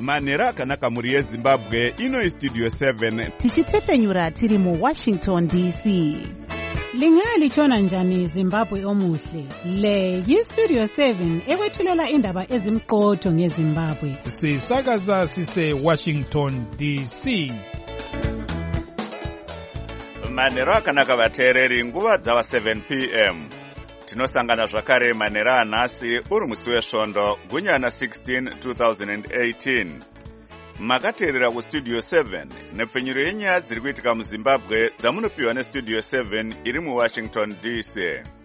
manhero akanaka mhuri yezimbabwe. Ino Studio 7 tichitefenyura tiri muWashington DC. Lingalitshona njani Zimbabwe omuhle? Le yiStudio 7 ekwethulela indaba ezimqotho ngeZimbabwe. Sisakaza sise Washington DC. manhero akanaka vateereri, nguva dzava 7 p.m. tinosangana zvakare manhero anhasi uri musi wesvondo gunyana 16 2018. makateerera kustudio 7 nepfenyuro yenyaya dziri kuitika muzimbabwe dzamunopiwa nestudio 7 iri muwashington DC.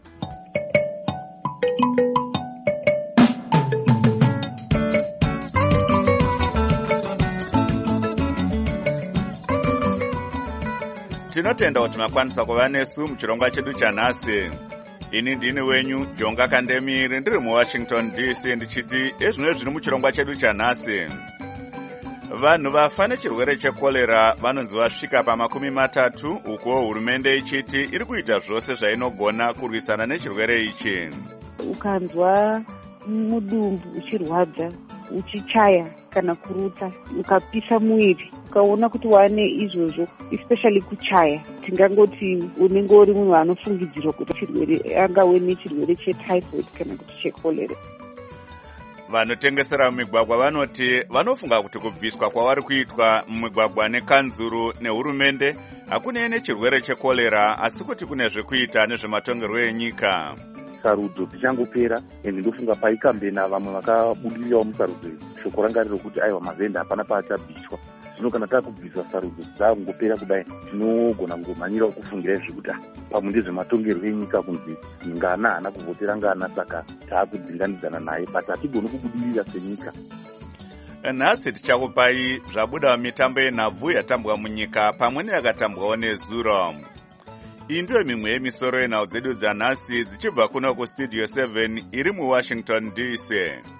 tinotenda kuti makwanisa kuva nesu muchirongwa chedu chanhasi. ini ndini wenyu Jonga Kandemiri, ndiri muwashington DC, ndichiti ezvino zviri muchirongwa chedu chanhasi. vanhu vafa nechirwere chekorera vanonzi vasvika pa30, uko hurumende ichiti iri kuita zvose zvainogona kurwisana nechirwere ichi. ukanzwa mudumbu uchirwadza, uchichaya kana kurutsa, ukapisa mwiri, ukaona kuti wane izvozvo, especially kuchaya, tingangoti unenge uri munhu anofungidzirwa kuti chirwere angave nechirwere chetyphoid kana kuti chekorera. vanotengesera mumigwagwa vanoti vanofunga kuti kubviswa kwavari kuitwa mumigwagwa nekanzuru nehurumende hakunei nechirwere chekorera, asi kuti kune zvekuita nezvematongerwo enyika. sarudzo dzichangopera ende ndofunga paikambena vamwe vakabudirirawo musarudzo. shoko ranga riri rokuti aiwa mavhenda hapana paachabviswa. zvino kana takubviswa sarudzo dzakungopera kudai, tinogona kungomhanyirawo kufungira zvekuti pamwe ndezvematongerwo enyika kunzi ngana haana kuvhotera ngana, saka taakudzinganidzana naye, but hatigoni kubudirira senyika. nhasi tichakupai zvabuda mitambo yenhabvu yatambwa munyika pamwe neyakatambwawo nezuro. iyi ndiyo mimwe yemisoro yenhau dzedu dzanhasi dzichibva kuno kustudio 7 iri muwashington DC.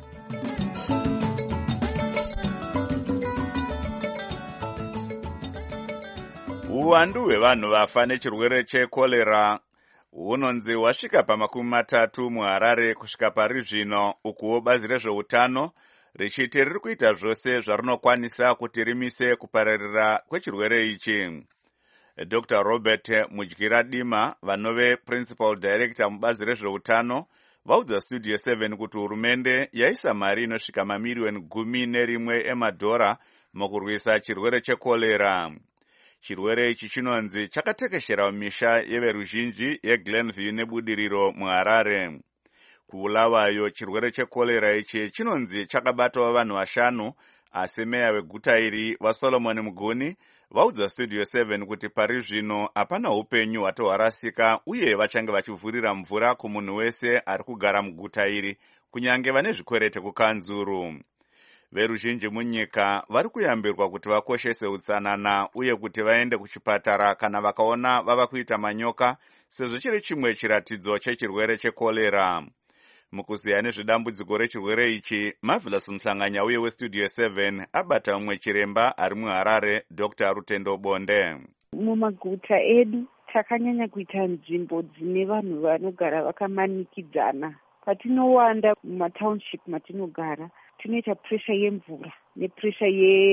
uwandu hwevanhu vafa nechirwere chekorera hunonzi hwasvika pa30 muHarare kusvika pari zvino, ukuwo bazi rezveutano richiti riri kuita zvose zvarinokwanisa kuti rimise kupararira kwechirwere ichi. Dr. Robert Mudyiradima, vanove Principal Director mubazi rezveutano, vaudza Studio 7 kuti hurumende yaisa mari inosvika mamiriyoni 11 emadhora mukurwisa chirwere chekorera. chirwere ichi chinonzi chakatekeshera mumisha yeveruzhinji yeGlenview nebudiriro muHarare. kuulawayo chirwere chekorera ichi chinonzi chakabatawo vanhu 5, asi meya weguta iri vaSolomon Muguni vaudza Studio 7 kuti pari zvino hapana upenyu hwatohwarasika uye vachange vachivhurira mvura kumunhu wese ari kugara muguta iri, kunyange vane zvikwerete kukanzuru. veruzhinji munyika vari kuyambirwa kuti vakoshese utsanana uye kuti vaende kuchipatara kana vakaona vava kuita manyoka, sezvo chiri chimwe chiratidzo chechirwere chekorera. mukuziya nezvedambudziko rechirwere ichi, Marvelous Mhlanganya uye weStudio 7 abata mumwe chiremba ari muHarare, Dr. Rutendo Bonde. mumaguta edu takanyanya kuita nzvimbo dzine vanhu vanogara vakamanikidzana. patinowanda mumatownship matinogara, tinoita pressure yemvura nepressure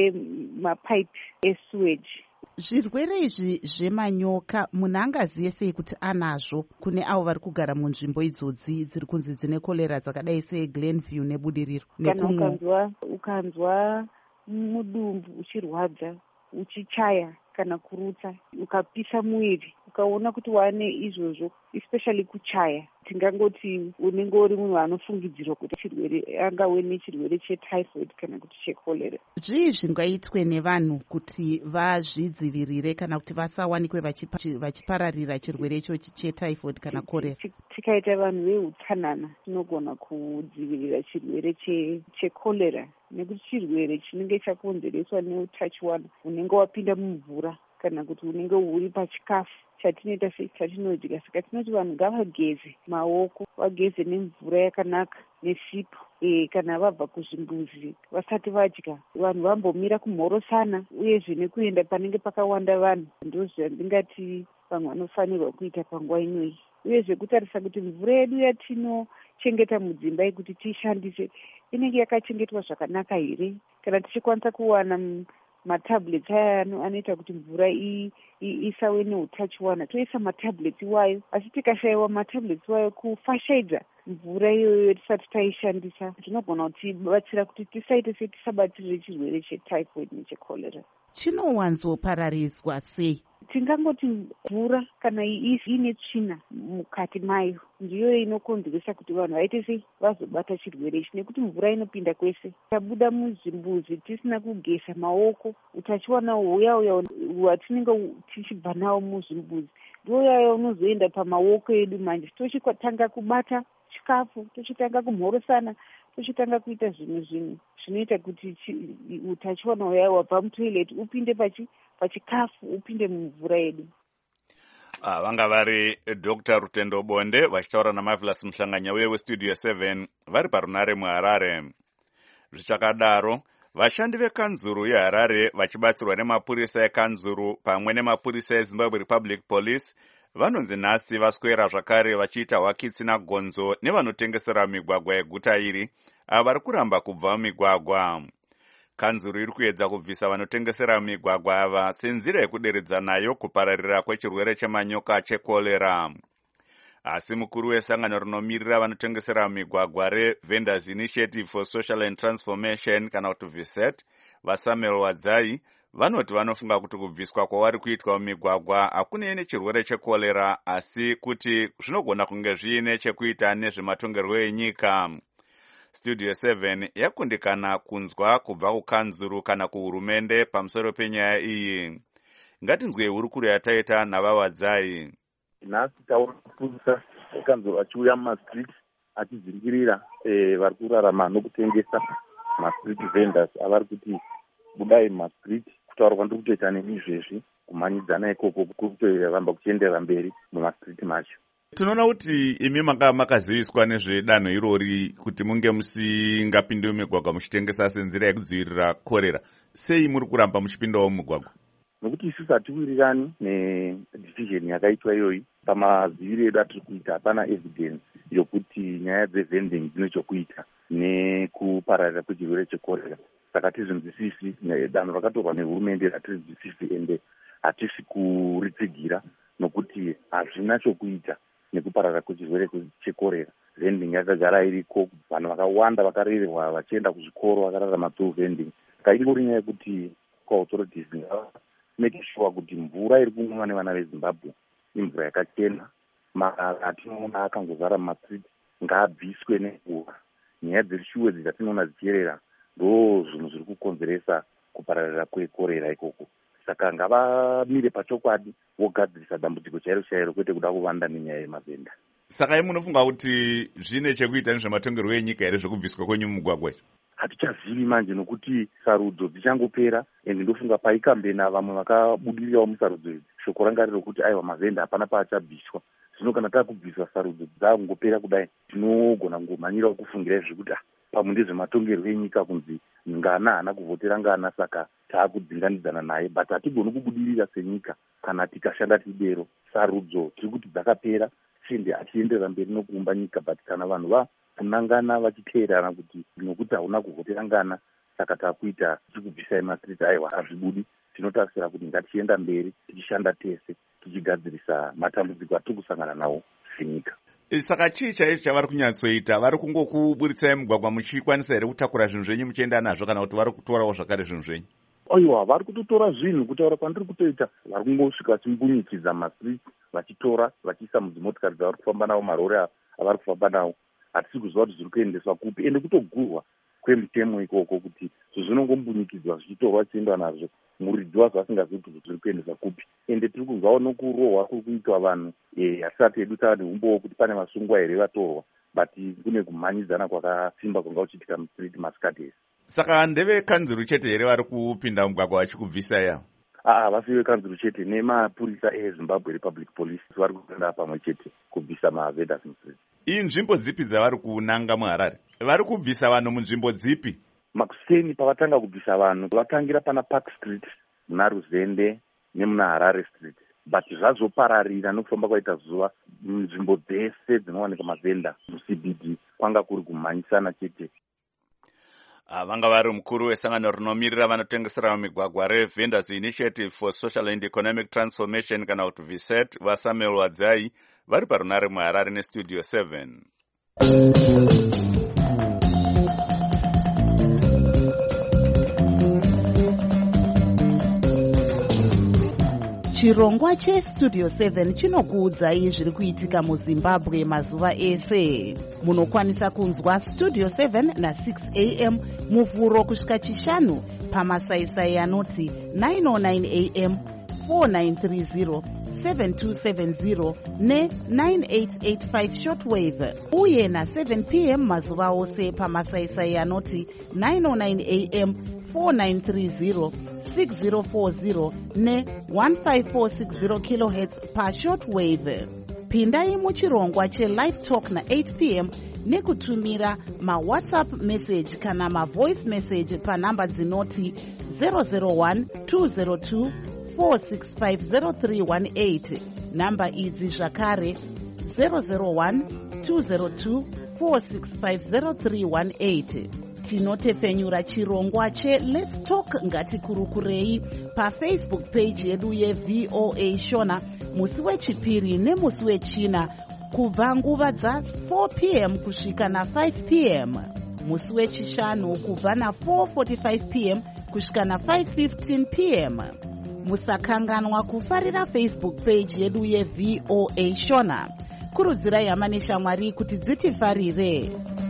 yemapaipi esewage. zvirwere izvi zvemanyoka munhu angaziye sei kuti anazvo kune avo vari kugara munzvimbo idzodzi dziri kunzi dzine korera dzakadai seGlenview nebudiriro kana ukanzwa mudumbu uchirwadza, uchichaya kana kurutsa, ukapisa mwiri, ukaona kuti wane izvozvo, especially kuchaya, tingangoti unenge uri munhu anofungidzirwa kuti chirwere angave nechirwere chetyphoid kana kuti chekorera. zvii zvingaitwe nevanhu kuti vazvidzivirire kana kuti vasawanikwe vachipararira chirwere ichochi chetyphoid kana korera? tikaita vanhu veutsanana tinogona kudzivirira chirwere chekorera, nekuti chirwere chinenge chakonzereswa neutachiwana unenge wapinda mumvura kana kuti unenge uri pachikafu chatinoita chatinodya. Saka tinoti vanhu ngavageze maoko, vageze nemvura yakanaka nesipo, kana vabva kuzvimbuzi vasati vadya. Vanhu vambomira kumhorosana uyezve nekuenda panenge pakawanda vanhu, ndozvandingati vamwe vanofanirwa kuita panguva inoyi. Uyezve kutarisa kuti mvura yedu yatinochengeta mudzimba kuti tiishandise inenge yakachengetwa zvakanaka here. Kana tichikwanisa kuwana matablets aya anoita kuti mvura isave neutachiwana, toisa matablets iwayo. Asi tikashayiwa matablets iwayo kufashaidza mvura iyoyo tisati taishandisa, zvinogona kutibatsira kuti tisaite setisabatirire chirwere chetyphoid nechecholera. Chinowanzopararidzwa sei? Tingangoti mvura kana ine tsvina mukati mayo ndiyo inokonzeresa kuti vanhu vaite sei vazobata chirwere ichi, nekuti mvura inopinda kwese. Tabuda muzvimbuzi tisina kugeza maoko, utachiwana huya hwatinenge tichibva nawo muzvimbuzi ndoyaya unozoenda pamaoko edu. Manje tochitanga kubata chikafu, tochitanga kumhorosana, tochitanga kuita zvinhu zvinoita kuti utachiwana huya wabva mutoilet upinde pachikafu, upinde mumvura yedu. Vanga vari Dr. Rutendo Bonde vachitaura naMarvelous Muhlanganya weStudio 7 vari parunare muHarare. Zvichakadaro, vashandi vekanzuru yeHarare vachibatsirwa nemapurisa ekanzuru pamwe nemapurisa eZimbabwe Republic Police vanonzi nhasi vaswera zvakare vachiita hwakitsina gonzo nevanotengesera migwagwa yeguta iri ava vari kuramba kubva mumigwagwa. Kanzuru iri kuedza kubvisa vanotengesera migwagwa ava senzira yekuderedza nayo kupararira kwechirwere chemanyoka chekolera. Asi mukuru wesangano rinomirira vanotengesera migwagwa reVendors Initiative for Social and Transformation kana kuti VISET vaSamuel Wadzai vanoti vanofunga kuti kubviswa kwavari kuitwa mumigwagwa hakunei nechirwere chekolera, asi kuti zvinogona kunge zviine chekuita nezvematongerwo enyika. Studio 7 yakundikana kunzwa kubva kukanzuru kana kuhurumende pamusoro penyaya iyi. Ngatinzwe hurukuro yataita navaWadzai. Nhasi taona mapurisa ekanzuru achiuya mumastreet achizingirira vari kurarama nokutengesa mastreet vendors avari kuti budai mumastreet. Kutaura kwandiri kutoita nemizvezvi kumhanyidzana ikoko kuri kutoramba kuchiendera mberi mumastreet macho. Tinoona kuti imi makaziviswa nezvedanho irori kuti munge musingapinde mumigwagwa muchitengesa senzira yekudzivirira korera. Sei muri kuramba muchipindawo mumigwagwa? Nokuti isusu hatiwirirani nedecision yakaitwa iyoyi. Pamaziviro edu atiri kuita hapana evidence yokuti nyaya dzevending dzine chokuita nekupararira kwechirwere chekorera. Saka hatizvinzwisisi danho rakatorwa nehurumende hatizvinzwisisi ende hatisi kuritsigira nokuti hazvina chokuita nekupararira kwechirwere chekorera. Vending yakagara iriko, vanhu vakawanda vakarererwa vachienda kuzvikoro vakararama through vending. Saka ingori nyaya yekuti authorities make sure kuti mvura iri kumwiwa nevana veZimbabwe imvura yakachena. Marara atinoona akangozara mumastreet ngaabviswe nenguva. Nyaya dzeshuwe dzatinoona dzichierera ndo zvinhu zviri kukonzeresa kupararira kwekorera ikoko. Saka ngavamire pachokwadi vogadzirisa dambudziko chairo kwete kuda kuvanda nenyaya yemavenda. Saka munofunga kuti zvine chekuita nezvematongerwo enyika here zvekubviswa kwenyu mumugwagwa? Hatichazivi manje nokuti sarudzo dzichangopera ende ndofunga paikambena vamwe vakabudirirawo musarudzo idzi. Shoko ranga riri rokuti aiwa mavenda hapana paachabviswa. Zvino kana taakubviswa sarudzo dzakungopera kudai, tinogona kungomhanyirawo kufungira zvekuti pamwe ndezvematongerwo enyika kunzi ngana haana kuvhotera ngana, saka taakudzinganidzana naye. But hatigoni kubudirira senyika kana tikashanda tidero. Sarudzo tiri kuti dzakapera, chende achienderera mberi nokuumba nyika. But kana vanhu vakunangana vachiteerana kuti nokuti hauna kuvhotera ngana saka taakuita tichikubvisai mastreet, aiwa hazvibudi. Tinotarisira kuti ngatichienda mberi tichishanda tese tichigadzirisa matambudziko atiri kusangana nawo senyika. Saka chii chaicho chavari kunyatsoita? Vari kungokuburitsai mugwagwa muchikwanisa here kutakura zvinhu zvenyu muchienda nazvo kana kuti vari kutorawo zvakare zvinhu zvenyu? Aiwa, vari kutotora zvinhu. Kutaura kwandiri kutoita vari kungosvika vachimbunyikiza mastreet vachitora vachiisa mudzimotikari dzavari kufamba nawo, marori avari kufamba nawo. Hatisi kuziva kuti zviri kuendeswa kupi ende kutogurwa kwemitemo ikoko kuti zvinongombunyikidzwa zvichitorwa zvichiendwa nazvo. Muridzi wazvo asingazivi kuti zviri kuendeswa kupi. Ende tiri kunzwawo nokurohwa kuri kuitwa vanhu. Hatisati hedu tava neumbowo kuti pane vasungwa here vatorwa, but kune kumhanyidzana kwakasimba kwanga kuchiitika mustreet masikati ese. Saka ndevekanzuru chete here vari kupinda mugwagwa vachikubvisai ava? Vasi vekanzuru chete nemapurisa eZimbabwe Republic Police vari kuenda pamwe chete kubvisa mavendors mustreet. Iyi nzvimbo dzipi dzavari kunanga muHarare? Vari kubvisa vanhu munzvimbo dzipi? Makuseni pavatanga kubvisa vanhu vatangira pana Park Street, muna Ruzende nemuna Harare Street, but zvazopararira nokufamba kwaita zuva munzvimbo dzese dzinowanika mavenda muCBD kwanga kuri kumhanyisana chete. vanga vari mukuru wesangano rinomirira vanotengesera mumigwagwa reVendors Initiative for Social and Economic Transformation kana kuti VSET vaSamuel Wadzai vari parunare muHarare nestudio 7. Chirongwa chestudio 7 chinokuudzai zviri kuitika muZimbabwe mazuva ese. Munokwanisa kunzwa studio 7 na6 am muvhuro kusvika chishanu pamasaisai anoti 909 am, 4930, 7270 ne9885 shortwave uye na7 pm mazuva ose pamasaisai anoti 909 am, 4930, 6040 ne1540 kHz pashortwave. Pindai muchirongwa chelive talk na8 pm nekutumira mawhatsapp message kana mavoice message panhamba dzinoti 001 202 4650318. Namba idzi zvakare 001 202 4650318. Tinotefenyura chirongwa cheLet's Talk ngatikurukurei pafacebook page yedu yeVOA Shona musi wechipiri nemusi wechina kubva nguva dza4 pm kusvika na5 pm, musi wechishanu kubva na4:45 pm kusvika na5:15 pm. Musakanganwa kufarira Facebook page yedu yeVOA Shona. Kurudzirai hama neshamwari kuti dzitifarire.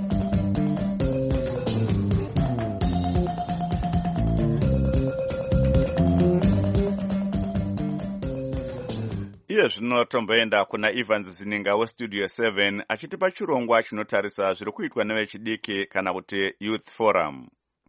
Iye zvino tomboenda kuna Evans Zininga westudio 7 achitipa chirongwa chinotarisa zviri kuitwa nevechidiki kana kuti Youth Forum.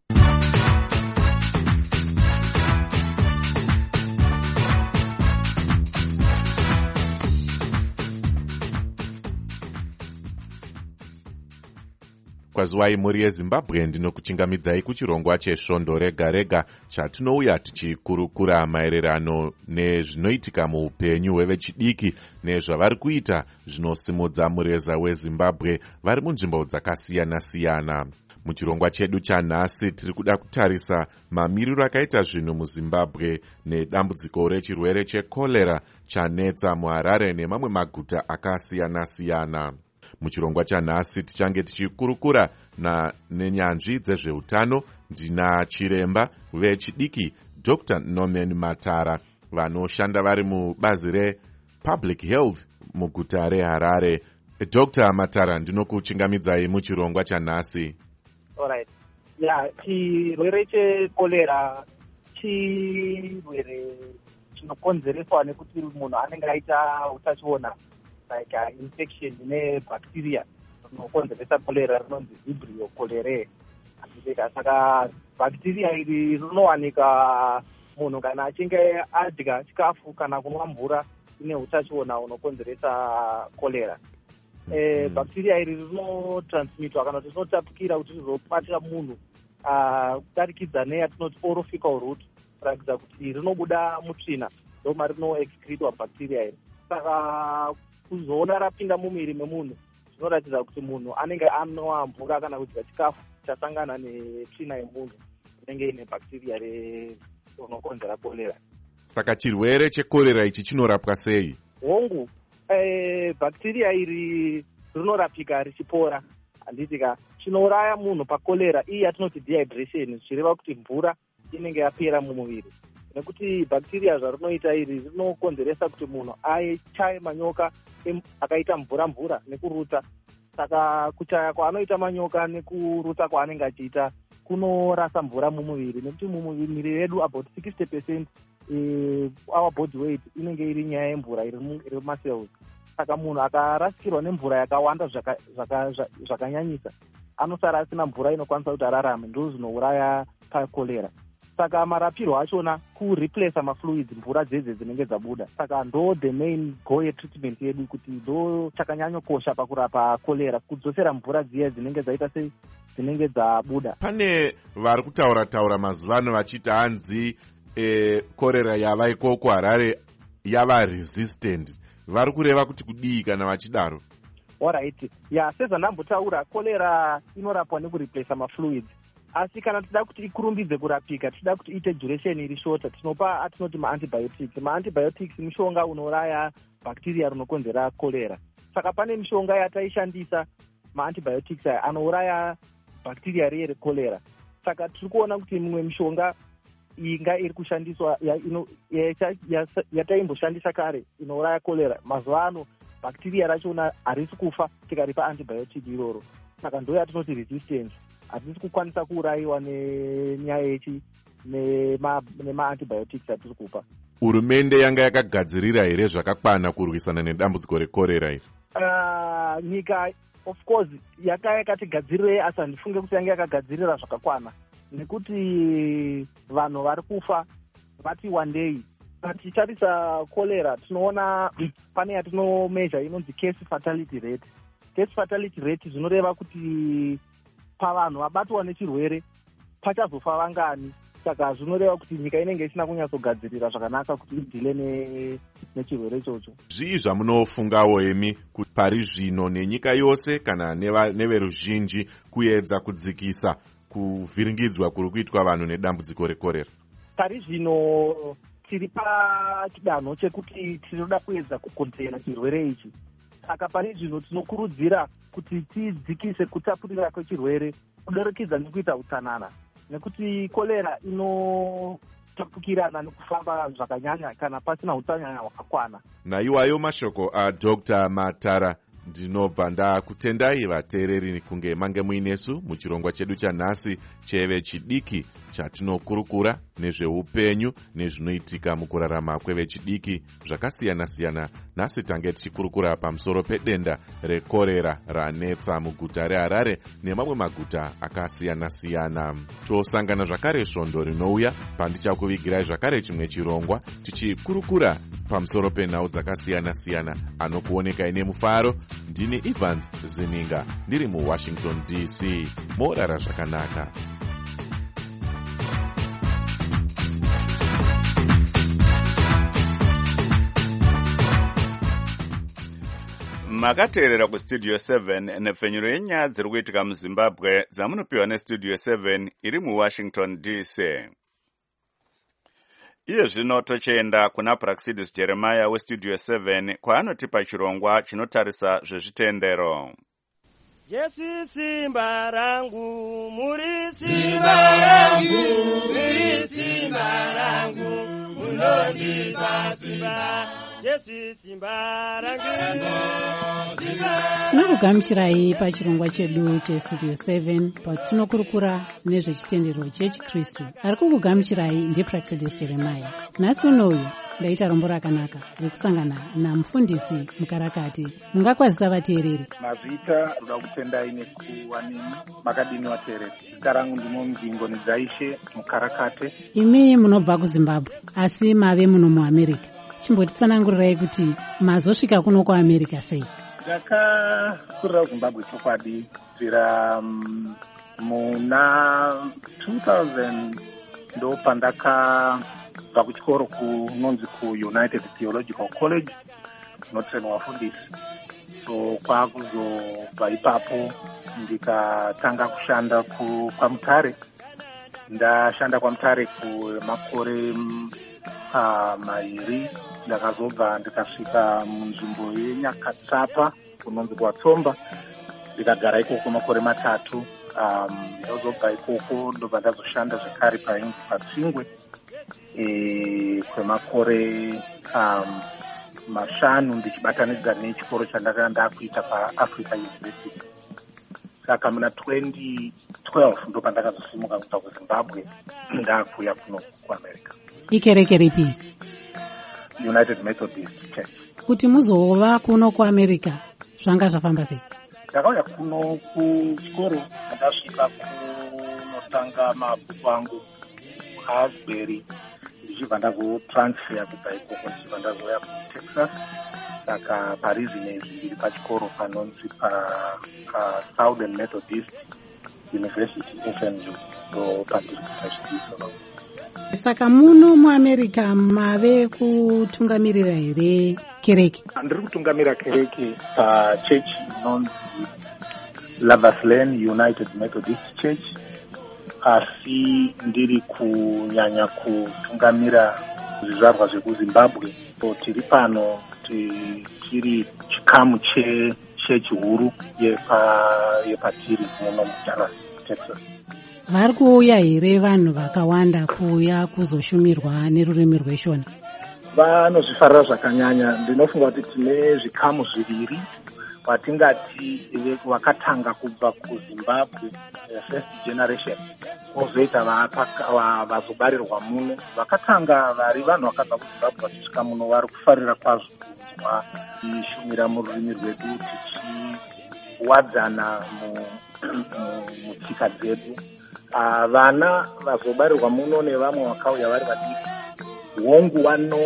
Kwaziwai muri yeZimbabwe, ndinokuchingamidzai kuchirongwa chesvondo rega rega chatinouya tichikurukura maererano nezvinoitika muupenyu hwevechidiki nezvavari kuita zvinosimudza mureza weZimbabwe vari munzvimbo dzakasiyana siyana. Muchirongwa chedu chanhasi tiri kuda kutarisa mamiriro akaita zvinhu muZimbabwe nedambudziko rechirwere chekolera chanetsa muHarare nemamwe maguta akasiyana siyana. Muchirongwa chanhasi tichange tichikurukura nenyanzvi dzezveutano. Ndina chiremba vechidiki Dr. Norman Matara vanoshanda vari mubazi republic health muguta reHarare. Dr. Matara, ndinokuchingamidzai muchirongwa chanhasi. Alright. Chirwere chekolera chirwere chinokonzereswa nekuti munhu anenge aita utachiona like infection nebacteria rinokonzeresa kolera rinonzi Vibrio cholerae. Saka bacteria iri rinowanika munhu kana achinge adya chikafu kana kunwa mvura ine utachiona unokonzeresa kolera. Bacteria iri rinotransmitwa kana kuti rinotapukira kuti rizobatira munhu kudarikidza neyatinoti oral fecal route, kuratidza kuti rinobuda mutsvina ndoma rinoexcretwa bacteria iri. Saka kuzoona rapinda mumwiri memunhu zvinoratidza kuti munhu anenge anwa mvura kana kudya chikafu chasangana netsvina yemunhu inenge ine bacteria rinokonzera kolera. Saka chirwere chekorera ichi chinorapwa sei? Hongu, bacteria iri rinorapika richipora. Handitika chinouraya munhu pakolera iyi yatinoti dehydration, zvireva kuti mvura inenge yapera mumuviri. Nekuti bacteria zvarinoita iri rinokonzeresa kuti munhu achaye manyoka akaita mvura nekuruta. Saka kuchaya kwaanoita manyoka nekuruta kwaanenge achiita kunorasa mvura mumuviri, nekuti mumuviri yedu about 60% our body weight inenge iri nyaya yemvura iri mumacells. Saka munhu akarasikirwa nemvura yakawanda zvakanyanyisa anosara asina mvura inokwanisa kuti ararame, ndo zvinouraya pakolera. Saka marapirwo achona kureplace mafluids, mvura dzedze dzinenge dzabuda. Saka ndo the main goal yetreatment yedu, kuti ndo chakanyanyokosha pakurapa kolera, kudzosera mvura dziya dzinenge dzaita sei dzinenge dzabuda. Pane vari kutaura mazuva ano vachiti hanzi korera yava ikoko Harare yava resistant. Vari kureva kuti kudii kana vachidaro? Alright. Sezvandambotaura, kolera inorapwa nekureplace mafluids. asi kana tida kuti ikurumbidze kurapika, tida kuti ite duration iri shorta, tinopa atinoti maantibiotics. Maantibiotics mushonga unouraya bacteria rinokonzera kolera. Saka pane mishonga yataishandisa maantibiotics aya anouraya bacteria riye rekolera. Saka tiri kuona kuti mimwe mishonga inga iri kushandiswa yataimboshandisa kare inouraya kolera, mazuva ano bacteria rachona harisi kufa tikaripa antibiotic iroro. Saka ndo yatinoti resistance. Hatisi kukwanisa kuurayiwa nenyaya nemaantibiotics atiri kupa. Hurumende yanga yakagadzirira here zvakakwana kurwisana nedambudziko rekorera iri? Nyika of course yakatigadzirire, asi handifunge kuti yanga yakagadzirira zvakakwana, nekuti vanhu vari kufa vati one day. Tichitarisa kolera tinoona pane yatinomezha inonzi case fatality rate. Case fatality rate zvinoreva kuti pavanhu vabatwa nechirwere pachazofa vangani. Saka zvinoreva kuti nyika inenge isina kunyatsogadzirira zvakanaka kuti idhile nechirwere ichocho. Zvii zvamunofungawo imi kuti pari zvino nenyika yose kana neveruzhinji kuedza kudzikisa kuvhiringidzwa kuri kuitwa vanhu nedambudziko rekorera? Pari zvino tiri pachidanho chekuti tinoda kuedza kukonzera chirwere ichi. Saka pari zvino tinokurudzira kuti tidzikise kutapurira kwechirwere kudarikidza nekuita utsanana, nekuti kolera inotapukirana nekufamba zvakanyanya kana pasina utsanana hwakakwana. Naiwayo mashoko aDr. Matara, ndinobva ndakutendai vateereri kunge mange muinesu muchirongwa chedu chanhasi cheve chidiki chatinokurukura nezveupenyu nezvinoitika mukurarama kwevechidiki zvakasiyana-siyana. Nhasi tange tichikurukura pamusoro pedenda rekorera ranetsa muguta reHarare nemamwe maguta akasiyana-siyana. Tosangana zvakare svondo rinouya pandichakuvigirai zvakare chimwe chirongwa tichikurukura pamusoro penhau dzakasiyana-siyana. Anokuonekai nemufaro ndini Evans Zininga ndiri muWashington DC. Morara zvakanaka. Makateerera kustudio 7 nepfenyuro yenyaya dziri kuitika muZimbabwe dzamunopiwa nestudio 7 iri muWashington DC. Iye zvino tochienda kuna Praxidis Jeremiah westudio 7 kwaanotipa chirongwa chinotarisa zvezvitendero. Jesu simba rangu, muri simba rangu, muri simba rangu, munondipa simba. Tinokugamuchirai pachirongwa chedu chestudio 7 patinokurukura nezvechitendero chechikristu. Ari kukugamuchirai ndiPraxidis Jeremiah. Nhasi unoyu ndaita rombo rakanaka rekusangana namufundisi mukarakati. Mungakwazisa vateereri? Mazita ruda kutendai nekuwanini makadini vateereri. Zita rangu ndimo Mdingo Nidzaishe mukarakate. Imi munobva kuZimbabwe asi mave muno muAmerica. Chimbotitsanangurirai kuti mazosvika kuno kuAmerica sei? Ndakakurira kuZimbabwe chokwadi kubvira muna 2000 ndo pandakabva kuchikoro kunonzi kuUnited Theological College kunotrainwa vafundisi. So kwakuzobva ipapo ndikatanga kushanda kwaMutare. Ndashanda kwaMutare kwemakore mairi. Ndakazobva ndikasvika munzvimbo yeNyakatsapa kunonzi kwaTsomba, ndikagara ikoko makore 3. Ndozobva ikoko ndobva ndazoshanda zvekare paTsingwe kwemakore 5 ndichibatanidza nechikoro chandakanga ndakuita paAfrica University. Saka muna 2012 ndo pandakazosimuka kubva kuZimbabwe ndakuya kuno kuAmerica. Ikereke ripi? United Methodist Church. Kuti muzova kuno kuAmerica zvanga zvafamba sei? Ndakauya kuno kuchikoro ndasvika kunotanga mabhuku angu kuAsbury ndichibva ndazotransfer kubva ikoko ndichibva ndazoya kuTexas. Saka parizvinezvi ndiri pachikoro panonzi paSouthern Methodist University FMU ndo pandiri kuita zvidzidzo. Saka muno muAmerica mave kutungamirira here kereke? Ndiri kutungamirira kereke pachechi inonzi Lovers Lane United Methodist Church asi ndiri kunyanya kutungamira zvizvarwa zvekuzimbabwe. So tiri pano tiri chikamu chechihuru yepatiri muno muDallas, Texas. Vari kuuya here vanhu vakawanda kuuya kuzoshumirwa nerurimi rweshona? Vanozvifarira zvakanyanya. Ndinofunga kuti tine zvikamu zviviri vatingati vakatanga kubva kuZimbabwe, first generation, kozoita vazobarirwa muno. Vakatanga vari vanhu vakabva kuZimbabwe vachisvika muno vari kufarira kwazvo kunzwa tichishumira mururimi rwedu, tichiwadzana mutsika dzedu. Vana vazobarirwa muno nevamwe vakauya vari vadiki, hongu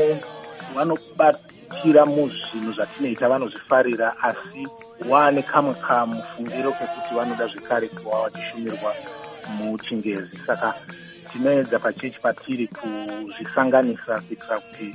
vanobatira muzvinhu zvatinoita, vanozvifarira, asi wane kamwe kamufungiro kekuti vanoda zvekare kuva vachishumirwa muchingezi. Saka tinoedza pachechi patiri kuzvisanganisa kuitira kuti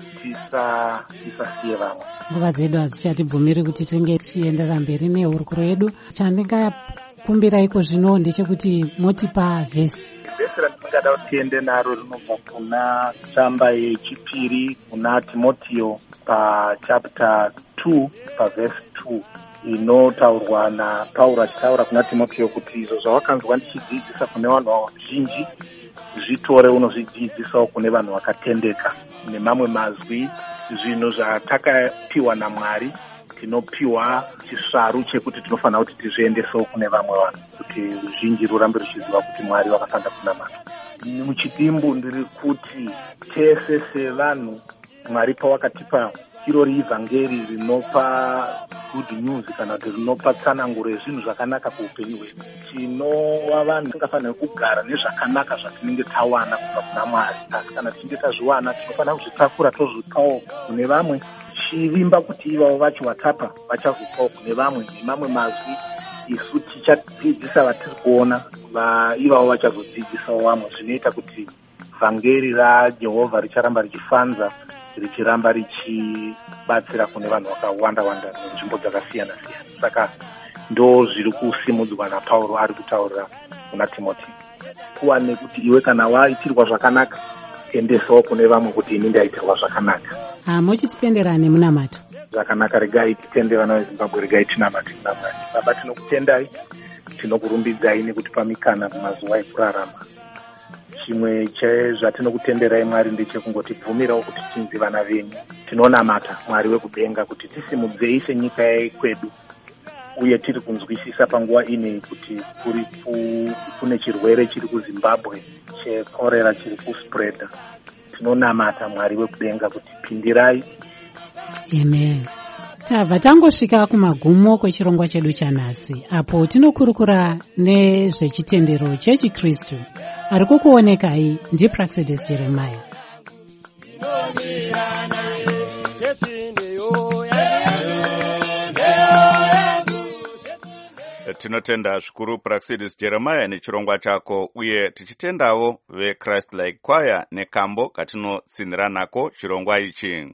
tisasiye vamwe. Nguva dzedu hadzichatibvumiri kuti tinge tichiendera mberi nehurukuro yedu. Chandingakumbiraiko zvino ndechekuti motipa vhesi. Vhesi ratingada kuti tiende naro rinobva kuna tsamba yechipiri kuna Timoteo pachapter 2 pavhesi 2, inotaurwa naPauro achitaura kuna Timoteo kuti izvo zvawakanzwa ndichidzidzisa kune vanhu vazhinji zvitore unozvidzidzisawo kune vanhu vakatendeka. Nemamwe mazwi, zvinhu zvatakapiwa naMwari tinopiwa chisvaru chekuti tinofanira kuti tizviendesewo kune vamwe vanhu, kuti ruzhinji rurambe ruchiziva kuti Mwari vakafanda kunamata. Muchidimbu ndiri kuti tese sevanhu Mwari pawakatipa irori ivhangeri rinopa good news kana kuti rinopa tsananguro yezvinhu zvakanaka kuupenyu hwedu, tinova vanhu tingafanira kugara nezvakanaka zvatinenge tawana kubva kuna Mwari. Asi kana tichinge tazviwana tinofanira kuzvitakura tozvipawo kune vamwe, chivimba kuti ivavo vacho vatapa vachazopawo kune vamwe. Nemamwe mazwi isu tichadzidzisa vatiri kuona, ivavo vachazodzidzisawo vamwe, zvinoita kuti vhangeri raJehovha richaramba richifanza, richiramba richibatsira kune vanhu vakawanda-wanda nenzvimbo dzakasiyana-siyana. Saka ndo zviri kusimudzwa naPauro ari kutaurira kuna Timoteo. Kuwane kuti iwe kana waitirwa zvakanaka, endesawo kune vamwe kuti ini ndaitirwa zvakanaka. Mochitipenderane munamato. Zvakanaka, regai titende vana veZimbabwe, regai tinamate kuna Mwari. Baba, tinokutendai, tinokurumbidzai nekutipa mikana mumazuva ekurarama. Chimwe chezvatinokutenderai Mwari ndechekungotibvumirawo kuti tinzi vana venyu. Tinonamata Mwari wekudenga kuti tisimudzei senyika yekwedu, uye tiri kunzwisisa panguva ine kuti kune chirwere chiri kuZimbabwe chekorera chiri kuspreada. Tinonamata Mwari wekudenga kuti pindirai. Amen. Tabva tangosvika kumagumo kwechirongwa chedu chanhasi, apo tinokurukura nezvechitendero chechiKristu. Ari kukuonekai ndiPraxedis Jeremiah. Tinotenda zvikuru Praxedis Jeremiah nechirongwa chako, uye tichitendawo veChrist Like Choir nekambo katinotsinira nako chirongwa ichi.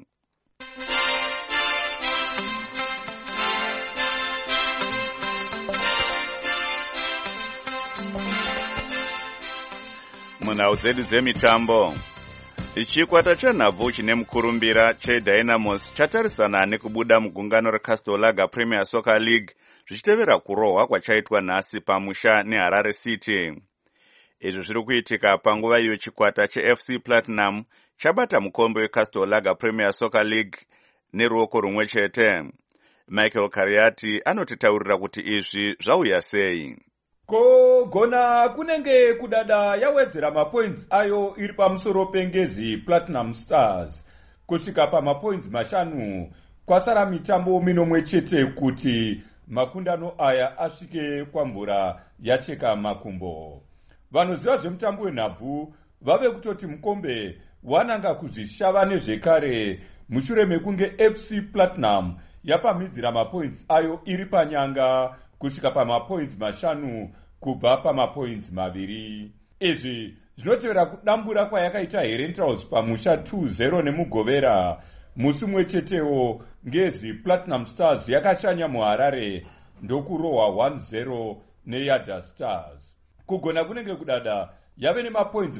Munhau dzedu dzemitambo, chikwata chenhabvu chine mukurumbira cheDynamos chatarisana nekubuda mugungano reCastle Lager Premier Soccer League zvichitevera kurohwa kwachaitwa nhasi pamusha neHarare City. Izvi zviri kuitika panguva iyo chikwata cheFC Platinum chabata mukombe weCastle Lager Premier Soccer League neruoko rumwe chete. Michael Kariati anotitaurira kuti izvi zvauya sei. Kogona kunenge kudada yawedzera mapoints ayo iri pamusoro pengezi Platinum Stars kusvika pamapoints 5 kwasara mitambo minomwe chete kuti makundano aya asvike kwamvura yacheka makumbo. Vanoziva zvemutambo wenhabvu vave kutoti mukombe wananga kuzvishava nezvekare mushure mekunge FC Platinum yapamhidzira mapoints ayo iri panyanga kusvika pamapoints 5 kubva pamapoints 2. Izvi zvinotevera kudambura kwayakaita Herentals pamusha 2-0 nemugovera. Musi mwe chetewo ngezi Platinum Stars yakashanya muHarare ndokurohwa 1-0 neYada Stars. Kugona kunenge kudada yave nemapoints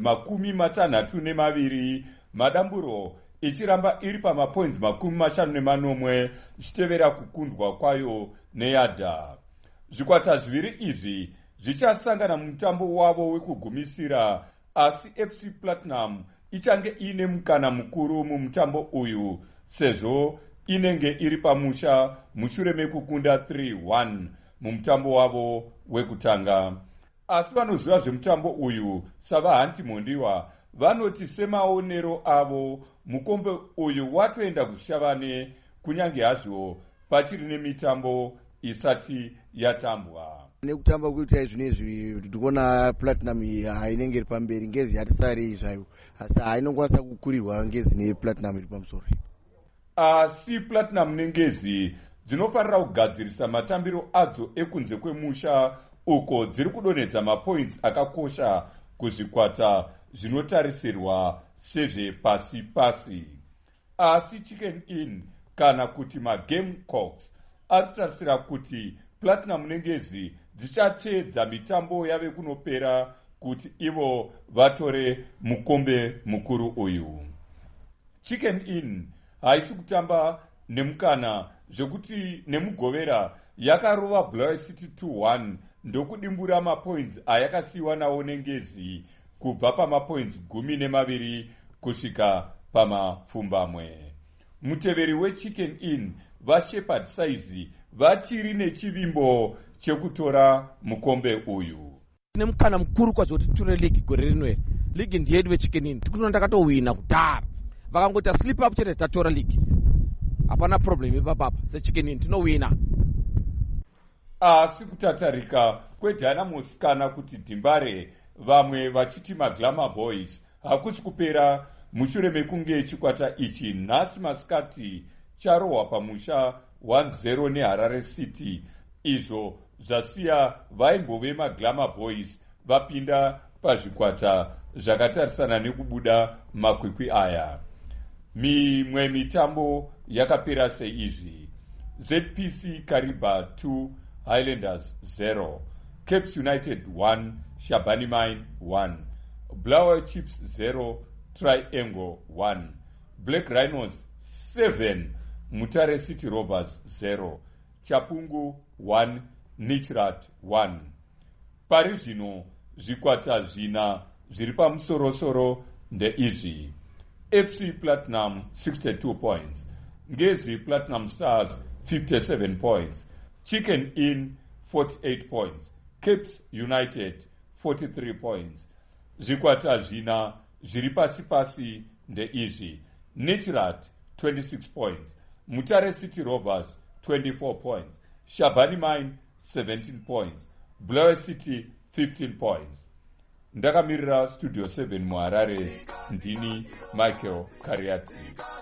62, madamburo ichiramba iri pamapoints 54 ichitevera kukundwa kwayo neyadha. Zvikwata zviviri izvi zvichasangana mumutambo wavo wekugumisira, asi FC Platinum ichange ine mukana mukuru mumutambo uyu sezvo inenge iri pamusha mushure mekukunda 3-1 mumutambo wavo wekutanga. Asi vanoziva zvemutambo uyu savahanti mondiwa vanoti semaonero avo mukombe uyu watoenda kushavane kunyange hazvo pachiri nemitambo isati yatambwa. Nekutamba kuita zvinezvi tikuona Platinum hainenge iri pamberi, ngezi hatisari zvayo, asi hainongwasa kukurirwa ngezi nePlatinum iri pamusoro. Asi Platinum nengezi dzinofanira kugadzirisa matambiro adzo ekunze kwemusha uko dziri kudonedza mapoints akakosha kuzvikwata zvinotarisirwa sezvepasi pasi. Asi Chicken Inn kana kuti maGamecocks ari kutarisira kuti Platinum nengezi dzichateedza mitambo yave kunopera kuti ivo vatore mukombe mukuru uyu. Chicken Inn haisi kutamba nemukana zvekuti nemugovera yakarova Blair City 2-1 ndokudimbura mapoints ayakasiyiwa nawo nengezi kubva pamapoints 12 kusvika pamapfumbamwe. Muteveri weChicken Inn vaShepherd Size vachiri nechivimbo chekutora mukombe uyu. Tine mukana mukuru kwazvo kuti titore ligi gore rino. Ligi ndiyedu weChicken Inn, tikuti ndakatowina kudhara, vakangoti slip up chete tatora ligi, hapana problem ipapapa. SeChicken Inn tinowina. Asi kutatarika kweDynamos kana kuti Dimbare, vamwe vachiti maGlamour Boys, hakusi kupera mushure mekunge chikwata ichi nhasi masikati charohwa pamusha 1-0 neHarare City, izvo zvasiya vaimbove maGlamour Boys vapinda pazvikwata zvakatarisana nekubuda makwikwi aya. Mimwe mitambo yakapera seizvi: ZPC Kariba 2 Highlanders 0, Cape United 1 Shabani Mine 1, Blower Chips 0 Triangle 1, Black Rhinos 7 Mutare City Rovers 0, Chapungu 1 Nichrat 1. Pari zvino zvikwata zvina zviri pamusorosoro ndeizvi: FC Platinum 62 points, Ngezi Platinum Stars 57 points, Chicken Inn 48 points, Cape United 43 points. Zvikwata zvina zviri pasi ndeizvi: Nichrat 26 points, Mutare City Rovers 24 points, Shabani Mine 17 points, Blower City 15 points. Ndakamirira Studio 7 muHarare, ndini Michael Kariati.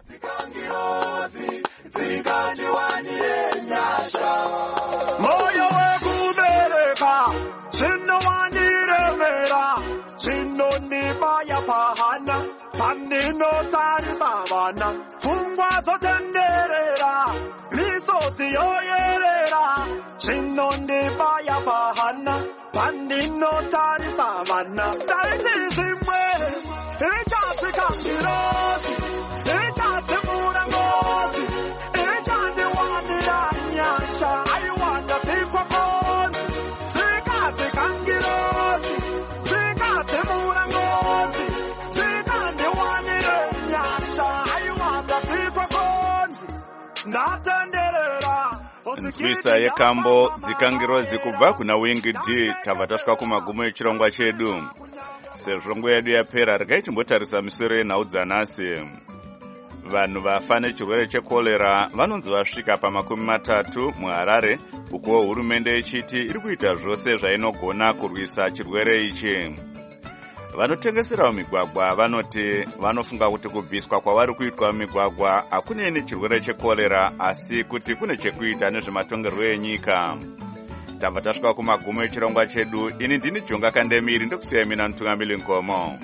Moyo wekubereka zvinowandíremera, zvinondibaya pahana pandinotarisa vana, pfungwa dzotenderera, misozi yoyerera, zvinondibaya pahana pandinotarisa vana. Taiti zvimwe ichasvika ngirozi, ichadzimura ngozi, ichandiwanira nyasha, aiwanda dzikwakoni, dzikadzika ngirozi, dzikadzimura ngozi, dzikandiwanire nyasha, aiwanda dzikwakoni, ndatenderera. Nzwisa yekambo dzikangirozi kubva kuna Wing D. Tabva tasvika kumagumo echirongwa chedu. Sezvo nguva yedu yapera, regai timbotarisa misoro yenhau dzanhasi. Vanhu vafa nechirwere chekorera vanonzi vasvika pa30 muHarare, uko hurumende ichiti iri kuita zvose zvainogona kurwisa chirwere ichi. Vanotengesera migwagwa vanoti vanofunga kuti kubviswa kwavari kuitwa migwagwa hakuneni chirwere chekorera, asi kuti kune chekuita nezvematongerwo enyika. Tabva tasvika kumagumo echirongwa chedu. Ini ndini Jonga Kandemiri, ndokusiya mina Mtungamiri Nkomo.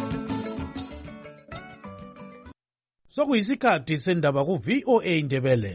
Sokuyisikhathi sendaba ku VOA Ndebele.